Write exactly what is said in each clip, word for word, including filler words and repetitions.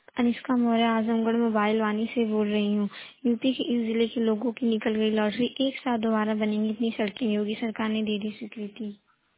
Anishka Maurya Azamgarh mobile Vaani से बोल रही हूँ। यूपी के इस जिले के लोगों की निकल गई लॉटरी। एक साथ दोबारा बनेंगी इतनी सड़कें, योगी सरकार ने दे दी स्वीकृति।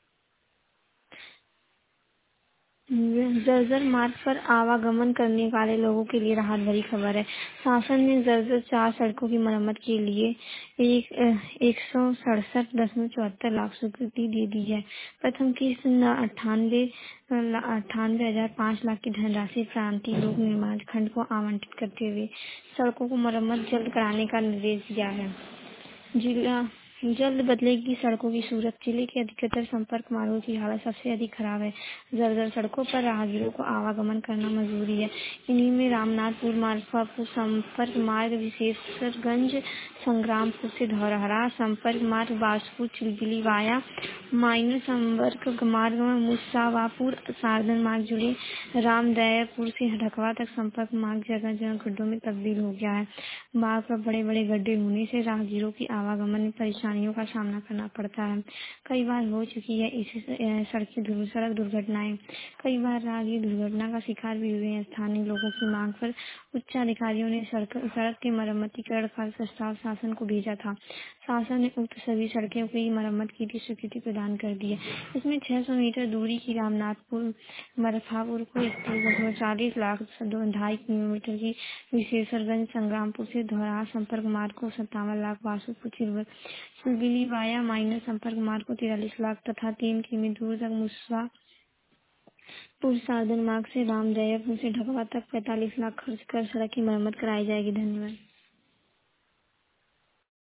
जर्जर मार्ग पर आवागमन करने वाले लोगों के लिए राहत भरी खबर है। शासन ने जर्जर चार सड़कों की मरम्मत के लिए एक एक सौ सड़सठ दशमलव चौहत्तर लाख स्वीकृति दे दी है। प्रथम किस्त अट्ठानवे अट्ठानवे हजार पाँच लाख की धनराशि प्रांतीय लोक निर्माण खंड को आवंटित करते हुए सड़कों को मरम्मत जल्द कराने का निर्देश दिया है। जिला जल्द बदलेगी सड़कों की सूरत। जिले के अधिकतर संपर्क मार्गों की हालत सबसे अधिक खराब है। जर्जर सड़कों पर राहगीरों को आवागमन करना मजबूरी है। इन्हीं में रामनाथपुर मालवापुर संपर्क मार्ग, विशेषरगंज संग्रामपुर से धौरहरा संपर्क मार्ग, बासपुर चिलबिली वाया माइनर संपर्क मार्ग, मुसावापुर सारदन मार्ग जुड़े रामदयापुर से ढकवा तक संपर्क मार्ग जगह जगह गड्ढों में तब्दील हो गया है। मार्ग पर बड़े बड़े गड्ढे होने से राहगीरों की आवागमन में परेशानियों का सामना करना पड़ता है। कई बार हो चुकी है इसी सड़क दुर्घ- सड़क दुर्घटनाएं। कई बार राहगीर दुर्घटना का शिकार भी हुए हैं। स्थानीय लोगों की मांग पर उच्च अधिकारियों ने सड़क सड़क के मरम्मतीकरण का प्रस्ताव शासन को भेजा था। शासन ने उक्त सभी सड़कों की मरम्मत की भी स्वीकृति प्रदान कर दी है। इसमें छह सौ मीटर दूरी की रामनाथपुर मरफापुर को इकतीस दशमलव चालीस लाख, दो ढाई किलोमीटर की विशेषरगंज संग्रामपुर से धौरहरा संपर्क मार्ग को सत्तावन लाख, वासुपुर चिलबिली वाया माइनर संपर्क मार्ग को तिरालीस लाख तथा तीन किमी दूर तक मुस्वा पुर साधन मार्ग से रामदयापुर से ढकवा तक पैंतालीस लाख खर्च कर सड़क की मरम्मत कराई जाएगी। धन्यवाद।